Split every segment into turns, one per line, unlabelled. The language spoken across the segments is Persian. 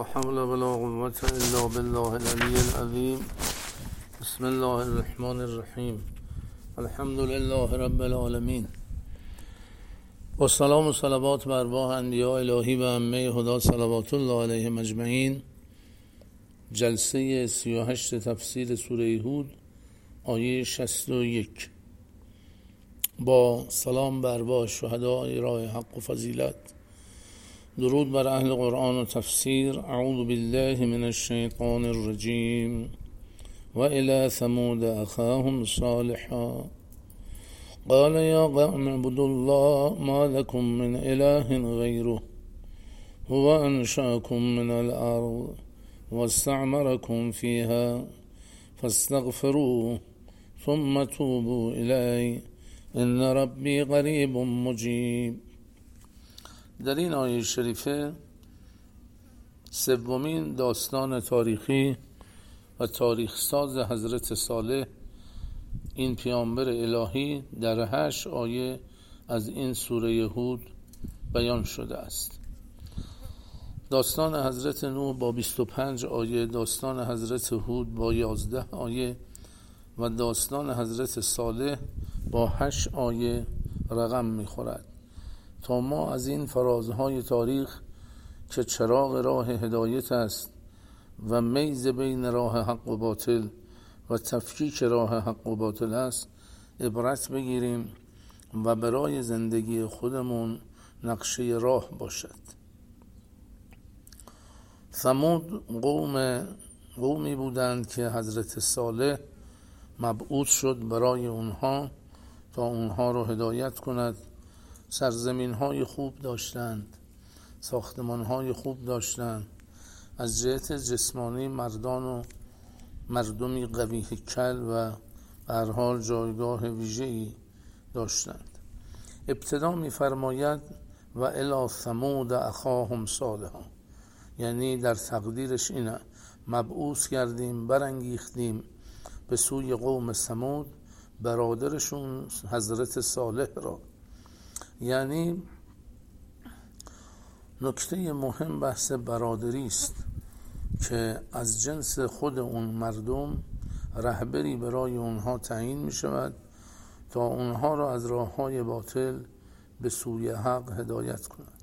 حول ولا قوة إلا بالله العلي العظيم. بسم الله الرحمن الرحیم. الحمد لله رب العالمین و سلام و صلوات بر ارواح انبیاء الهی و ائمه هدی صلوات الله علیهم اجمعین. جلسه 38 تفسیر سوره هود آیه 61. با سلام بر ارواح شهدای راه حق و فضیلت، درود بر اهل قرآن و تفسیر. اعوذ بالله من الشیطان الرجیم. و الی ثمود اخاهم صالحا قال یا قوم اعبدوا الله ما لكم من اله غیره هو انشأکم من الارض واستعمركم فيها فاستغفروه ثم توبوا الیه ان ربی قریب مجیب. در این آیه شریفه سومین داستان تاریخی و تاریخ ساز حضرت صالح، این پیامبر الهی، در 8 آیه از این سوره هود بیان شده است. داستان حضرت نوح با 25 آیه، داستان حضرت هود با 11 آیه و داستان حضرت صالح با 8 آیه رقم می‌خورد تا ما از این فرازهای تاریخ که چراغ راه هدایت است و میز بین راه حق و باطل و تفکیک راه حق و باطل است عبرت بگیریم و برای زندگی خودمون نقشه راه باشد. ثمود قومی بودند که حضرت صالح مبعوث شد برای اونها تا اونها رو هدایت کند. سرزمین های خوب داشتند، ساختمان های خوب داشتند، از جهت جسمانی مردمی قوی هیکل و به هر حال جایگاه ویژه‌ای داشتند. ابتدا می‌فرماید و الی ثمود اخاهم صالحا، یعنی در تقدیرش اینه مبعوث کردیم، برانگیختیم به سوی قوم ثمود برادرشون حضرت صالح را. یعنی نکته مهم بحث برادری است که از جنس خود اون مردم رهبری برای اونها تعیین می شود تا اونها را از راه های باطل به سوی حق هدایت کند.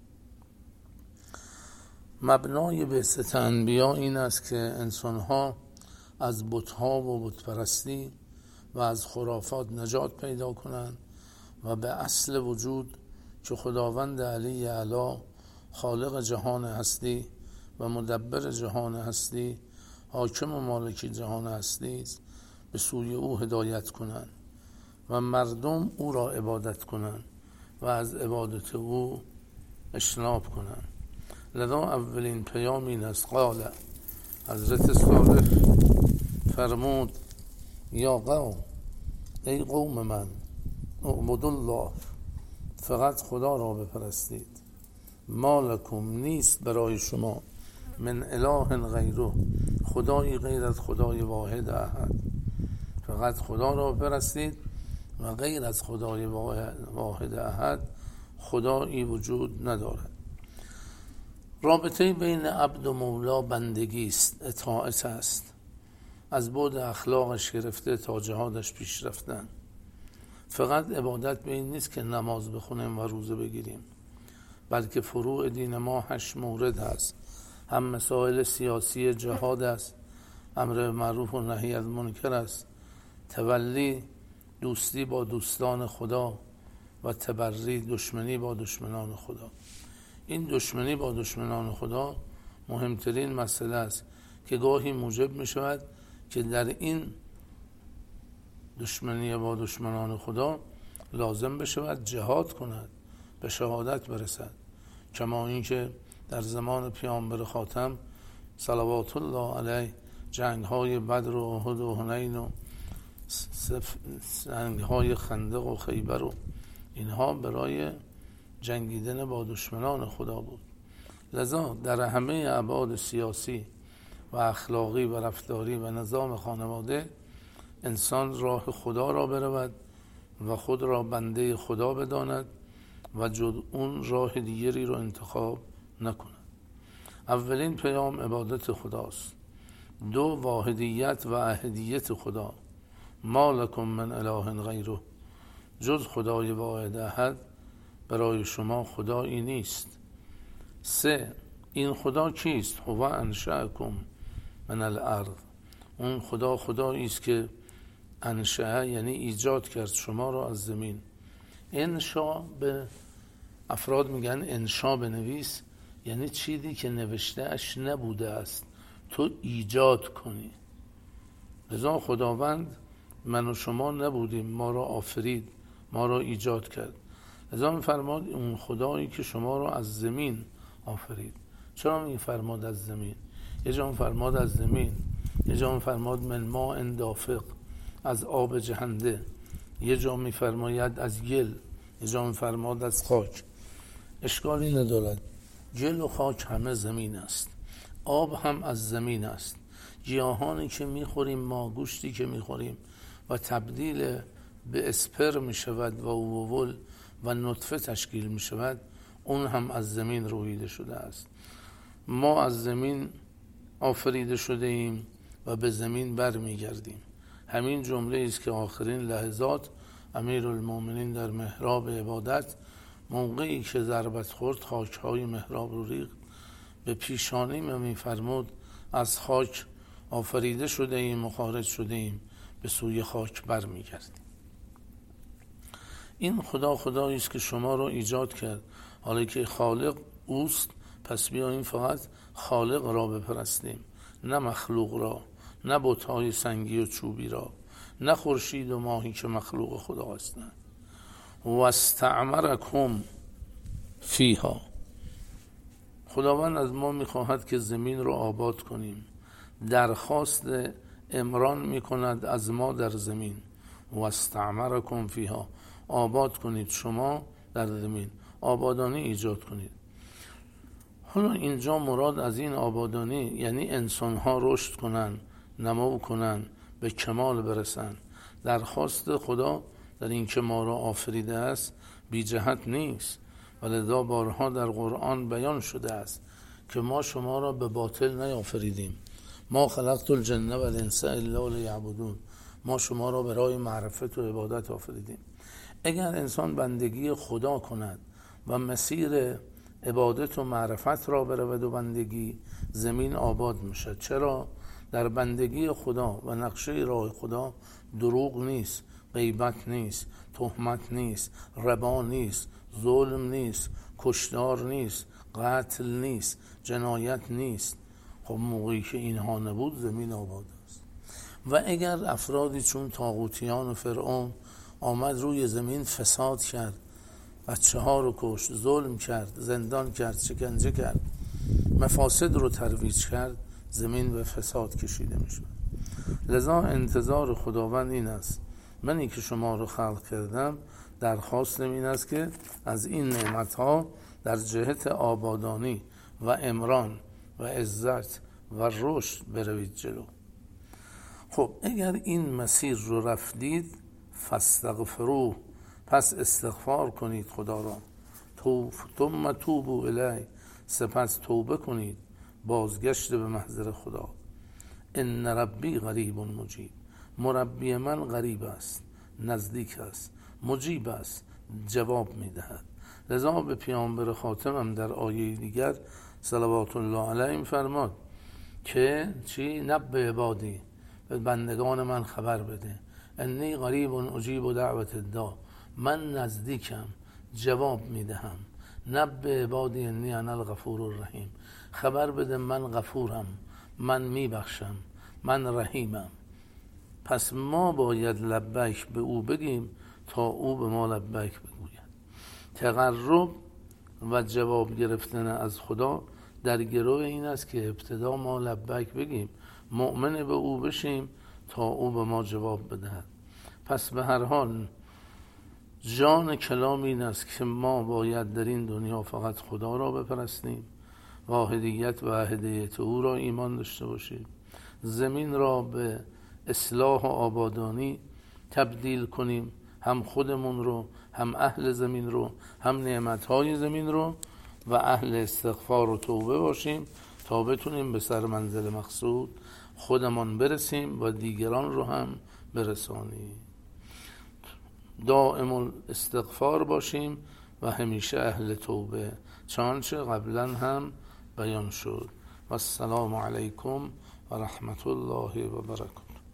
مبنای بعثت انبیا این است که انسانها از بت‌ها و بت‌پرستی و از خرافات نجات پیدا کنند و به اصل وجود که خداوند علی اعلی، خالق جهان هستی و مدبر جهان هستی، حاکم و مالک جهان هستی است، به سوی او هدایت کنند و مردم او را عبادت کنند و از عبادت او اجتناب کنند. لذا اولین پیام این است. قال، حضرت صالح فرمود یا قوم، ای قوم من، اعبدوا الله، فقط خدا را بپرستید. ما لکم، نیست برای شما، من اله غیره، خدایی غیر از خدای واحد احد. فقط خدا را بپرستید و غیر از خدای واحد احد خدایی وجود ندارد. رابطه بین عبد و مولا بندگی است، اطاعت است، از بعد اخلاقش گرفته تا جهادش پیش رفتن. فقط عبادت به این نیست که نماز بخونیم و روزه بگیریم، بلکه فروع دین ما 8 مورد هست. هم مسائل سیاسی، جهاد است، امر معروف و نهی از منکر است، تولی، دوستی با دوستان خدا، و تبری، دشمنی با دشمنان خدا. این دشمنی با دشمنان خدا مهمترین مسئله است که گاهی موجب می شود که در این دشمنی با دشمنان خدا لازم بشود جهاد کند، به شهادت برسد. کما اینکه در زمان پیامبر خاتم صلوات الله علیه جنگ های بدر و احد و حنین و جنگ های خندق و خیبر و اینها برای جنگیدن با دشمنان خدا بود. لذا در همه ابعاد سیاسی و اخلاقی و رفتاری و نظام خانواده انسان راه خدا را برود و خود را بنده خدا بداند و جز اون راه دیگری را انتخاب نکند. اولین پیام عبادت خداست. دو، واحدیت و احدیت خدا. ما لکم من اله غیره، جز خدای واحد احد برای شما خدایی نیست. سه، این خدا کیست؟ هو انشأکم من الارض، اون خدا خدایی است که انشأ یعنی ایجاد کرد شما را از زمین. انشا به افراد میگن انشا بنویس، یعنی چیزی که نوشته اش نبوده است تو ایجاد کنی. لذا خداوند من و شما نبودیم، ما را آفرید، ما را ایجاد کرد. لذا میفرماد اون خدایی که شما را از زمین آفرید. چرا میفرماد از زمین؟ یه جا میفرماد از زمین، یه جا میفرماد من ماء دافق، از آب جهنده، یه جا میفرماید از گل، یه جا میفرماد از خاک. اشکالی ندارد، گل و خاک همه زمین است، آب هم از زمین است. گیاهانی که میخوریم ما، گوشتی که میخوریم و تبدیل به اسپر میشود و اوول و نطفه تشکیل میشود، اون هم از زمین رویده شده است. ما از زمین آفریده شده ایم و به زمین بر میگردیم. همین جمله است که آخرین لحظات امیرالمومنین در محراب عبادت، موقعی که ضربت خورد خاکهای محراب رو ریخت، به پیشانیم میفرمود از خاک آفریده شده ایم و خارج شده ایم، به سوی خاک بر میگردیم. این خدا خدایی است که شما را ایجاد کرد. حالا که خالق اوست، پس بیاییم فقط خالق را بپرستیم، نه مخلوق را، نه بت‌های سنگی و چوبی را، نه خورشید و ماهی که مخلوق خدا هستند. و استعمرکم فیها، خداوند از ما میخواهد که زمین رو آباد کنیم. درخواست امران میکند از ما در زمین. و استعمرکم فیها، آباد کنید شما در زمین، آبادانی ایجاد کنید. حالا اینجا مراد از این آبادانی یعنی انسانها رشد کنن، نمو کنن، به کمال برسن. درخواست خدا در این که ما را آفریده است بی جهت نیست، ولذا بارها در قرآن بیان شده است که ما شما را به باطل نیافریدیم. ما خلقت الجن و الانس الا لیعبدون، ما شما را برای معرفت و عبادت آفریدیم. اگر انسان بندگی خدا کند و مسیر عبادت و معرفت را برود و بندگی، زمین آباد میشه. چرا؟ در بندگی خدا و نقشه راه خدا دروغ نیست، غیبت نیست، تهمت نیست، ربا نیست، ظلم نیست، کشتار نیست، قتل نیست، جنایت نیست. خب موقعی که اینها نبود زمین آباد است. و اگر افرادی چون طاغوتیان و فرعون آمد روی زمین فساد کرد، بچه ها رو کشت، ظلم کرد، زندان کرد، شکنجه کرد، مفاسد رو ترویج کرد، زمین به فساد کشیده می شود. لذا انتظار خداوند این است، منی که شما رو خلق کردم درخواستم این است که از این نعمتها در جهت آبادانی و امران و عزت و رشد بروید جلو. خب اگر این مسیر رو رفتید، فاستغفروه، پس استغفار کنید خدا را، ثم توبوا الیه، سپس توبه کنید، بازگشت به محضر خدا. ان ربی قریب مجیب، مربی من قریب است، نزدیک است، مجیب است، جواب میدهد. لذا به پیامبر خاتمم در آیه دیگر صلوات الله علیه فرماد که چی؟ نبئ عبادی، به بندگان من خبر بده، انی قریب اجیب دعوت الداع، من نزدیکم، جواب میدهم. نبئ عبادی انی انا الغفور الرحیم، خبر بده من غفورم، من میبخشم، من رحیمم. پس ما باید لبیک به او بگیم تا او به ما لبیک بگوید. تقرب و جواب گرفتن از خدا در گروه این است که ابتدا ما لبیک بگیم، مؤمن به او بشیم تا او به ما جواب بدهد. پس به هر حال جان کلام این است که ما باید در این دنیا فقط خدا را بپرستیم، واحدیت و احدیت او را ایمان داشته باشیم، زمین را به اصلاح و آبادانی تبدیل کنیم، هم خودمون رو، هم اهل زمین رو، هم نعمتهای زمین رو، و اهل استغفار و توبه باشیم تا بتونیم به سر منزل مقصود خودمان برسیم و دیگران رو هم برسانیم. دائم الاستغفار باشیم و همیشه اهل توبه، چنانچه قبلا هم بیان شد. و السلام علیکم و رحمت الله و برکاته.